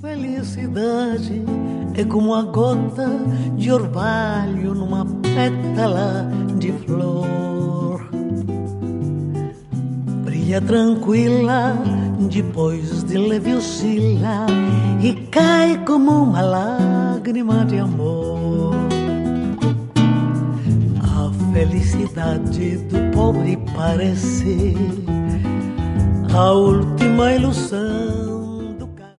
Felicidade é como a gota de orvalho numa pétala de flor. Brilha tranquila, depois de leve oscila e cai como uma lágrima de amor. A felicidade do pobre parece a última ilusão